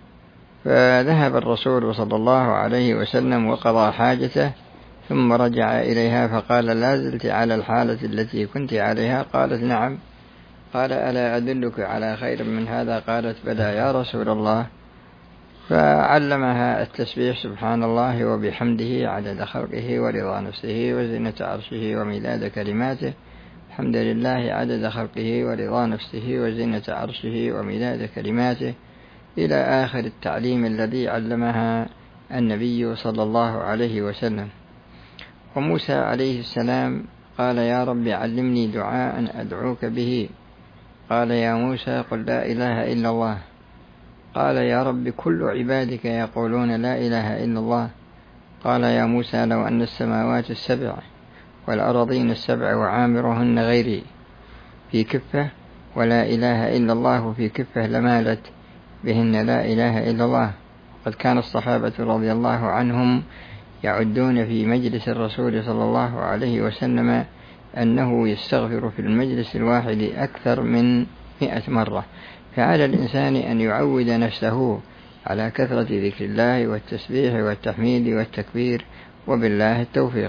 Speaker 3: فذهب الرسول صلى الله عليه وسلم وقضى حاجته ثم رجع إليها فقال: لا زلت على الحالة التي كنت عليها؟ قالت: نعم. قال: ألا أدلك على خير من هذا؟ قالت: بلى يا رسول الله. فعلمها التسبيح سبحان الله وبحمده عدد خلقه ورضا نفسه وزنة عرشه ومداد كلماته. الحمد لله عدد خلقه ورضا نفسه وزنة عرشه ومداد كلماته، إلى آخر التعليم الذي علمها النبي صلى الله عليه وسلم. وموسى عليه السلام قال: يا رب علمني دعاء أدعوك به. قال: يا موسى قل لا إله إلا الله. قال: يا رب كل عبادك يقولون لا إله إلا الله. قال: يا موسى لو أن السماوات السبع والأرضين السبع وعامرهن غيري في كفة ولا إله إلا الله في كفة لمالت بهن لا إله إلا الله. قد كان الصحابة رضي الله عنهم يعدون في مجلس الرسول صلى الله عليه وسلم أنه يستغفر في المجلس الواحد أكثر من مئة مرة. فعلى الإنسان أن يعود نفسه على كثرة ذكر الله والتسبيح والتحميد والتكبير، وبالله التوفيق.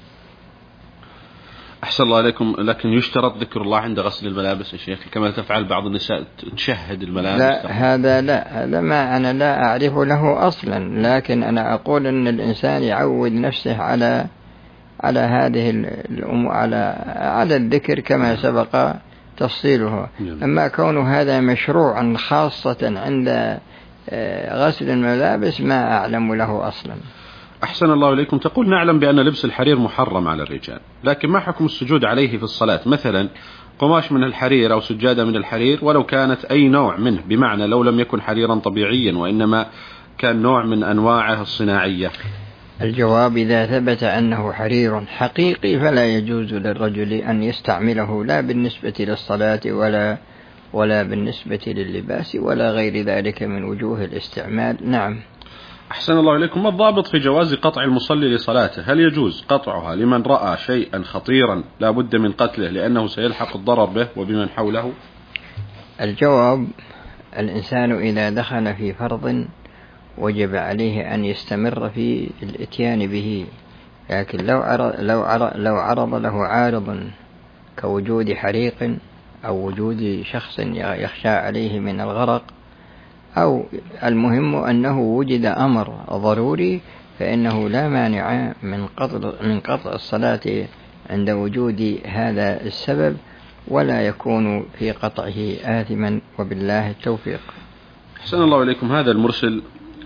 Speaker 2: أحسن الله عليكم. لكن يشترط ذكر الله عند غسل الملابس يا شيخ كما تفعل بعض النساء تشهد الملابس؟
Speaker 3: لا، هذا لا، هذا ما أنا لا أعرف له أصلا، لكن أنا أقول أن الإنسان يعود نفسه على على هذه الأمور، على على الذكر كما سبق تفصيله. أما كون هذا مشروعا خاصة عند غسل الملابس ما أعلم له أصلا.
Speaker 2: أحسن الله إليكم. تقول: نعلم بأن لبس الحرير محرم على الرجال، لكن ما حكم السجود عليه في الصلاة؟ مثلا قماش من الحرير أو سجادة من الحرير ولو كانت أي نوع منه، بمعنى لو لم يكن حريرا طبيعيا وإنما كان نوع من أنواعه الصناعية.
Speaker 3: الجواب: إذا ثبت أنه حرير حقيقي فلا يجوز للرجل أن يستعمله، لا بالنسبة للصلاة ولا ولا بالنسبة لللباس ولا غير ذلك من وجوه الاستعمال. نعم.
Speaker 2: أحسن الله إليكم. ما الضابط في جواز قطع المصلي لصلاته؟ هل يجوز قطعها لمن رأى شيئا خطيرا لا بد من قتله لأنه سيلحق الضرر به وبمن حوله؟
Speaker 3: الجواب: الإنسان إذا دخل في فرض وجب عليه أن يستمر في الاتيان به، لكن لو عرض, لو عرض, لو عرض له عارض كوجود حريق أو وجود شخص يخشى عليه من الغرق، أو المهم أنه وجد أمر ضروري، فإنه لا مانع من قطع من قطع الصلاة عند وجود هذا السبب، ولا يكون في قطعه آثما، وبالله التوفيق.
Speaker 2: أحسن الله إليكم. هذا المرسل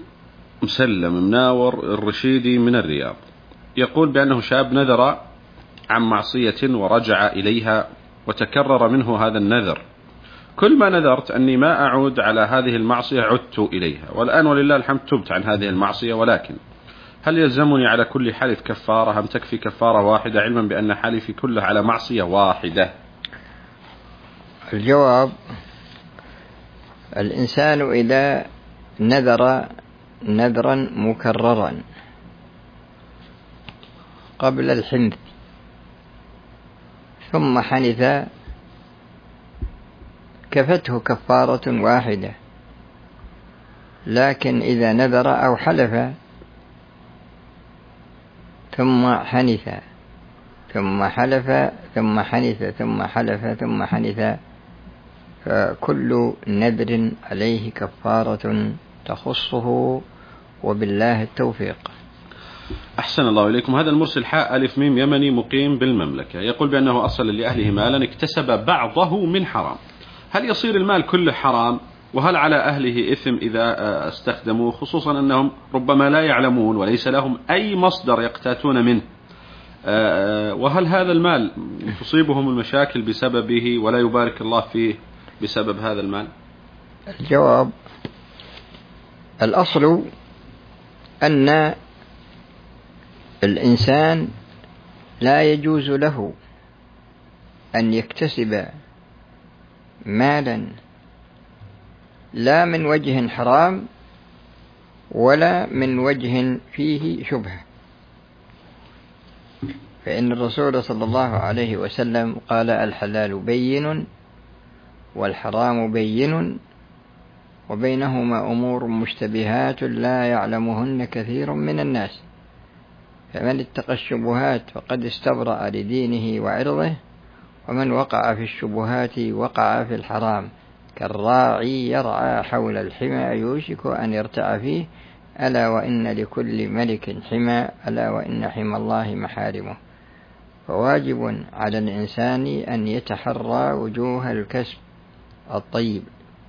Speaker 2: مسلم مناور الرشيدي من الرياض، يقول بأنه شاب نذر عن معصية ورجع إليها وتكرر منه هذا النذر. كل ما نذرت أني ما أعود على هذه المعصية عدت إليها، والآن ولله الحمد تبت عن هذه المعصية، ولكن هل يلزمني على كل حلف كفارة أم تكفي كفارة واحدة، علما بأن حلفي كله على معصية واحدة؟
Speaker 3: الجواب: الإنسان إذا نذر نذرا مكررا قبل الحنث ثم حنث كفته كفارة واحدة، لكن إذا نذر أو حلف ثم حنث ثم حلف ثم حنث ثم حلف ثم حنث فكل نذر عليه كفارة تخصه، وبالله التوفيق.
Speaker 2: أحسن الله إليكم. هذا المرسل حاء ألف ميم يمني مقيم بالمملكة، يقول بأنه أصل لأهله مالا اكتسب بعضه من حرام، هل يصير المال كله حرام؟ وهل على أهله إثم إذا استخدموه، خصوصا أنهم ربما لا يعلمون وليس لهم أي مصدر يقتاتون منه؟ وهل هذا المال تصيبهم المشاكل بسببه ولا يبارك الله فيه بسبب هذا المال؟
Speaker 3: الجواب: الأصل أن الإنسان لا يجوز له أن يكتسب مالا لا من وجه حرام ولا من وجه فيه شبهة، فإن الرسول صلى الله عليه وسلم قال: الحلال بين والحرام بين وبينهما أمور مشتبهات لا يعلمهن كثير من الناس، فمن اتقى الشبهات فقد استبرأ لدينه وعرضه، ومن وقع في الشبهات وقع في الحرام، كالراعي يرعى حول الحمى يوشك أن يرتع فيه، ألا وإن لكل ملك حمى، ألا وإن حمى الله محارمه. فواجب على الإنسان أن يتحرى وجوه الكسب الطيب،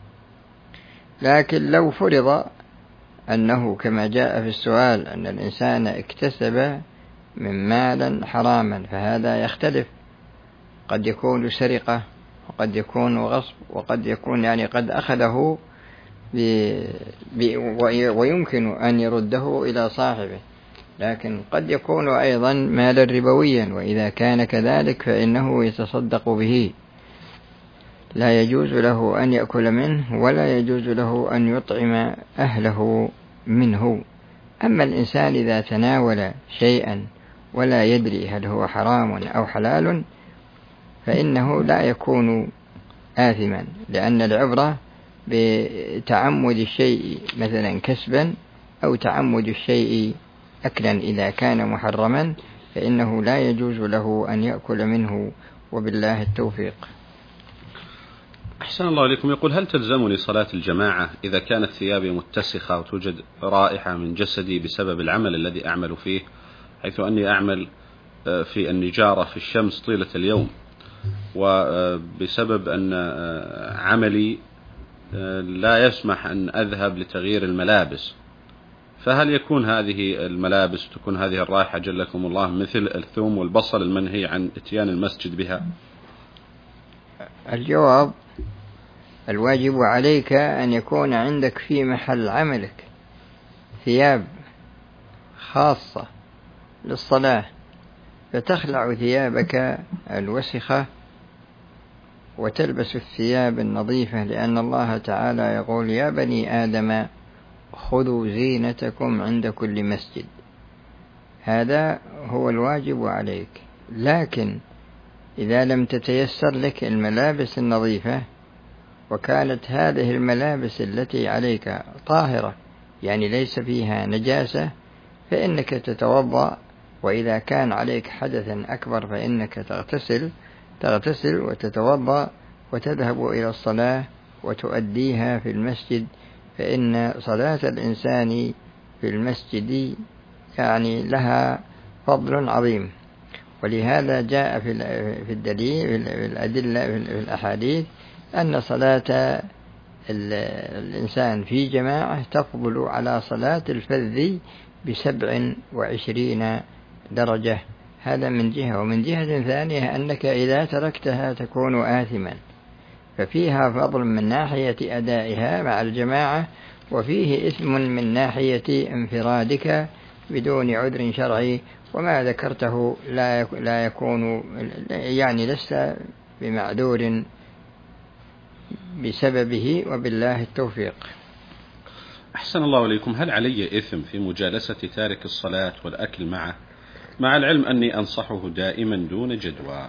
Speaker 3: لكن لو فرض أنه كما جاء في السؤال أن الإنسان اكتسب من مالا حراما، فهذا يختلف، قد يكون سرقة، وقد يكون غصب، وقد يكون يعني قد أخذه ب... ب... ويمكن أن يرده إلى صاحبه، لكن قد يكون أيضا مالا ربويا، وإذا كان كذلك فإنه يتصدق به، لا يجوز له أن يأكل منه ولا يجوز له أن يطعم أهله منه. أما الإنسان إذا تناول شيئا ولا يدري هل هو حرام أو حلال فإنه لا يكون آثما، لأن العبرة بتعمد الشيء مثلا كسبا أو تعمد الشيء أكلا، إذا كان محرما فإنه لا يجوز له أن يأكل منه، وبالله التوفيق.
Speaker 2: أحسن الله إليكم. يقول: هل تلزمني صلاة الجماعة إذا كانت ثيابي متسخة وتوجد رائحة من جسدي بسبب العمل الذي أعمل فيه، حيث أني أعمل في النجارة في الشمس طيلة اليوم، وبسبب أن عملي لا يسمح أن أذهب لتغيير الملابس، فهل يكون هذه الملابس تكون هذه الرائحة جلكم الله مثل الثوم والبصل المنهي عن اتيان المسجد بها؟
Speaker 3: الجواب: الواجب عليك أن يكون عندك في محل عملك ثياب خاصة للصلاة، فتخلع ثيابك الوسخة وتلبس الثياب النظيفة، لأن الله تعالى يقول: يا بني آدم خذوا زينتكم عند كل مسجد. هذا هو الواجب عليك. لكن إذا لم تتيسر لك الملابس النظيفة وكانت هذه الملابس التي عليك طاهرة، يعني ليس فيها نجاسة، فإنك تتوضأ، وإذا كان عليك حدث أكبر فإنك تغتسل تغتسل وتتوضأ وتذهب إلى الصلاة وتؤديها في المسجد، فإن صلاة الإنسان في المسجد يعني لها فضل عظيم. ولهذا جاء في الدليل في الأدلة في الأحاديث أن صلاة الإنسان في جماعة تفضل على صلاة الفذ بسبع وعشرين درجة. هذا من جهة، ومن جهة ثانية أنك إذا تركتها تكون آثما، ففيها فضل من ناحية أدائها مع الجماعة، وفيه إثم من ناحية انفرادك بدون عذر شرعي، وما ذكرته لا يكون يعني لست بمعذور بسببه، وبالله التوفيق.
Speaker 2: أحسن الله إليكم. هل علي إثم في مجالسة تارك الصلاة والأكل معه، مع العلم أني أنصحه دائما دون جدوى؟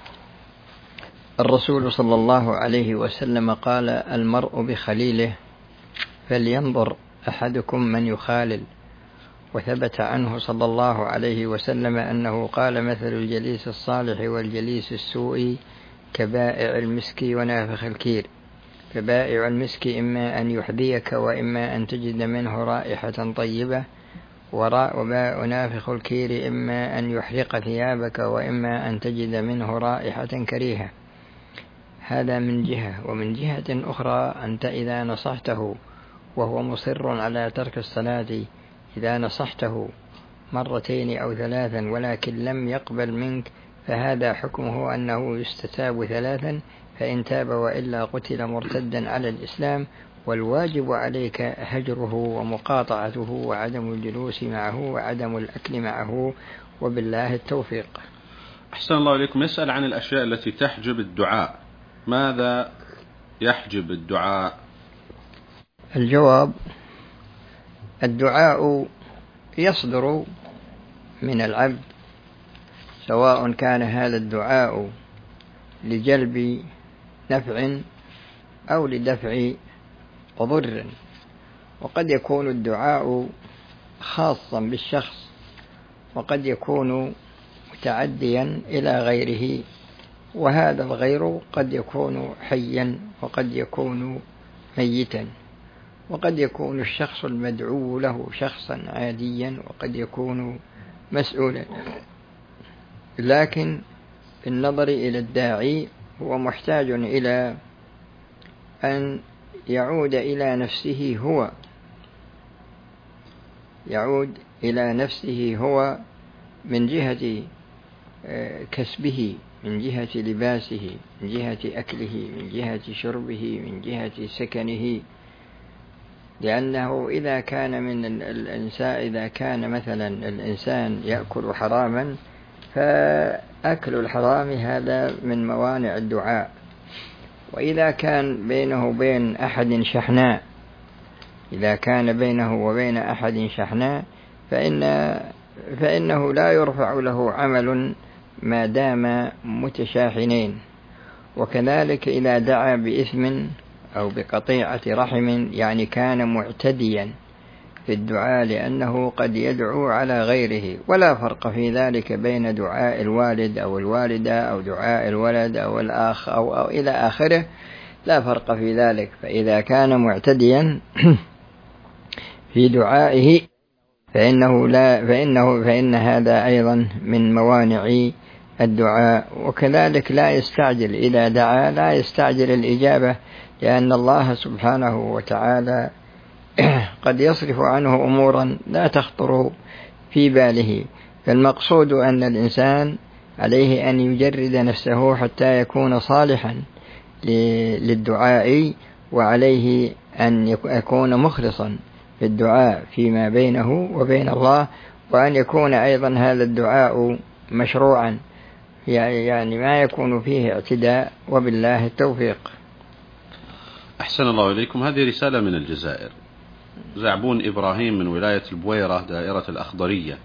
Speaker 3: الرسول صلى الله عليه وسلم قال: المرء بخليله فلينظر أحدكم من يخالل. وثبت عنه صلى الله عليه وسلم أنه قال: مثل الجليس الصالح والجليس السوء كبائع المسك ونافخ الكير. فبائع المسك إما أن يحذيك وإما أن تجد منه رائحة طيبة، ونافخ الكير إما أن يحرق ثيابك وإما أن تجد منه رائحة كريهة. هذا من جهة. ومن جهة أخرى أنت إذا نصحته وهو مصر على ترك الصلاة، إذا نصحته مرتين أو ثلاثا ولكن لم يقبل منك، فهذا حكمه أنه يستتاب ثلاثا، فإن تاب وإلا قتل مرتدا على الإسلام. والواجب عليك هجره ومقاطعته وعدم الجلوس معه وعدم الأكل معه، وبالله التوفيق.
Speaker 2: أحسن الله إليكم. يسأل عن الأشياء التي تحجب الدعاء، ماذا يحجب الدعاء؟
Speaker 3: الجواب: الدعاء يصدر من العبد، سواء كان هذا الدعاء لجلب نفع أو لدفع وضر. وقد يكون الدعاء خاصا بالشخص، وقد يكون متعديا إلى غيره، وهذا الغير قد يكون حيا وقد يكون ميتا، وقد يكون الشخص المدعو له شخصا عاديا وقد يكون مسؤولا. لكن بالنظر إلى الداعي هو محتاج إلى أن يعود إلى نفسه هو يعود إلى نفسه هو من جهة كسبه، من جهة لباسه، من جهة أكله، من جهة شربه، من جهة سكنه. لأنه إذا كان من الإنسان إذا كان مثلا الإنسان يأكل حراما، فأكل الحرام هذا من موانع الدعاء. وإذا كان بينه وبين أحد شحناء إذا كان بينه وبين أحد شحناء فإن فإنه لا يرفع له عمل ما دام متشاحنين. وكذلك إذا دعا بإثم أو بقطيعة رحم، يعني كان معتديا في الدعاء، لأنه قد يدعو على غيره، ولا فرق في ذلك بين دعاء الوالد أو الوالدة أو دعاء الولد أو الأخ أو, أو إلى آخره، لا فرق في ذلك. فإذا كان معتديا في دعائه فإنه لا فإنه فإن هذا أيضا من موانع الدعاء. وكذلك لا يستعجل إذا دعا، لا يستعجل الإجابة، لأن الله سبحانه وتعالى قد يصرف عنه أمورا لا تخطر في باله. فالمقصود أن الإنسان عليه أن يجرد نفسه حتى يكون صالحا للدعاء، وعليه أن يكون مخلصا في الدعاء فيما بينه وبين الله، وأن يكون أيضا هذا الدعاء مشروعا، يعني ما يكون فيه اعتداء، وبالله التوفيق.
Speaker 2: أحسن الله إليكم. هذه رسالة من الجزائر. زعبون إبراهيم من ولاية البويرة دائرة الأخضرية.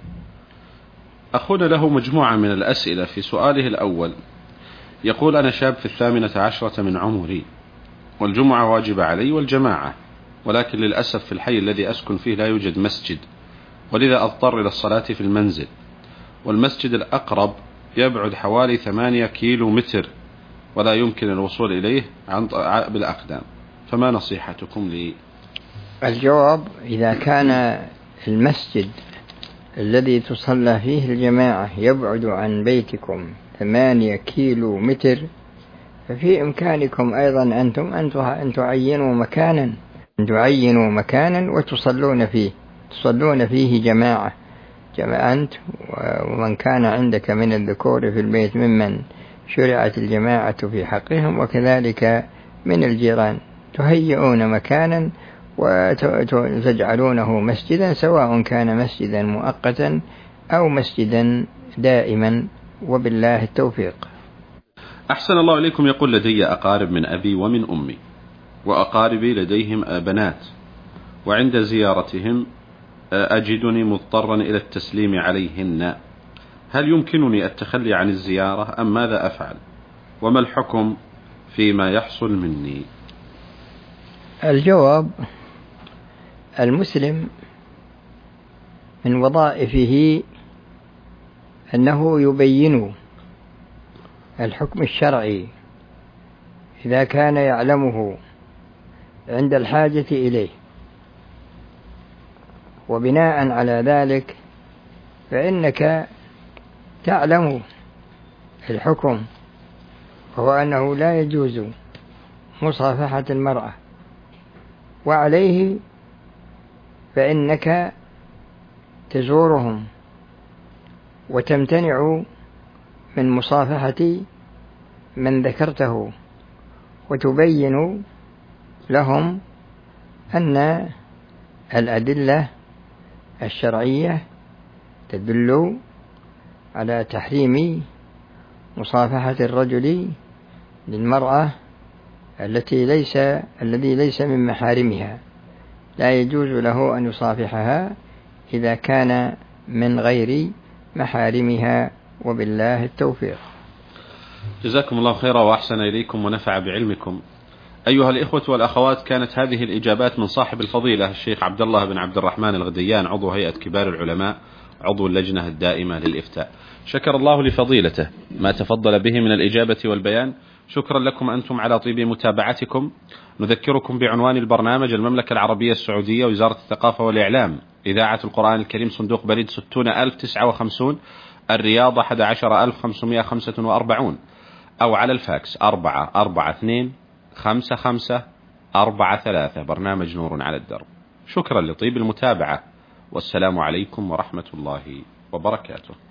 Speaker 2: أخونا له مجموعة من الأسئلة. في سؤاله الأول يقول: أنا شاب في الثامنة عشرة من عمري، والجمعة واجبة علي والجماعة، ولكن للأسف في الحي الذي أسكن فيه لا يوجد مسجد، ولذا أضطر إلى الصلاة في المنزل، والمسجد الأقرب يبعد حوالي ثمانية كيلو متر ولا يمكن الوصول إليه بالأقدام، فما نصيحتكم لي؟
Speaker 3: الجواب: إذا كان المسجد الذي تصلى فيه الجماعة يبعد عن بيتكم ثمانية كيلو متر، ففي إمكانكم أيضا أنتم أن تعينوا مكانا أن تعينوا مكانا وتصلون فيه تصلون فيه جماعة جماعة أنت ومن كان عندك من الذكور في البيت ممن شرعت الجماعة في حقهم، وكذلك من الجيران، تهيئون مكانا وتجعلونه مسجدا، سواء كان مسجدا مؤقتا أو مسجدا دائما، وبالله التوفيق.
Speaker 2: أحسن الله إليكم. يقول: لدي أقارب من أبي ومن أمي، وأقاربي لديهم بنات، وعند زيارتهم أجدني مضطرا إلى التسليم عليهن، هل يمكنني التخلي عن الزيارة أم ماذا أفعل؟ وما الحكم فيما يحصل مني؟
Speaker 3: الجواب: المسلم من وظائفه أنه يبين الحكم الشرعي إذا كان يعلمه عند الحاجة إليه، وبناء على ذلك فإنك تعلم الحكم، وهو أنه لا يجوز مصافحة المرأة، وعليه فإنك تزورهم وتمتنع من مصافحة من ذكرته، وتبين لهم أن الأدلة الشرعية تدل على تحريم مصافحة الرجل للمرأة التي ليس الذي ليس من محارمها، لا يجوز له أن يصافحها إذا كان من غير محارمها، وبالله التوفيق.
Speaker 2: جزاكم الله خيرا وأحسن إليكم ونفع بعلمكم. أيها الإخوة والأخوات، كانت هذه الإجابات من صاحب الفضيلة الشيخ عبد الله بن عبد الرحمن الغديان، عضو هيئة كبار العلماء، عضو اللجنة الدائمة للإفتاء. شكر الله لفضيلته ما تفضل به من الإجابة والبيان. شكرا لكم أنتم على طيب متابعتكم. نذكركم بعنوان البرنامج: المملكة العربية السعودية، وزارة الثقافة والإعلام، إذاعة القرآن الكريم، صندوق بريد ستون ألف وتسعة وخمسين، الرياض أحد عشر ألف وخمسمائة وخمسة وأربعين، أو على الفاكس أربعة أربعة اثنين خمسة خمسة أربعة ثلاثة. برنامج نور على الدرب. شكرا لطيب المتابعة، والسلام عليكم ورحمة الله وبركاته.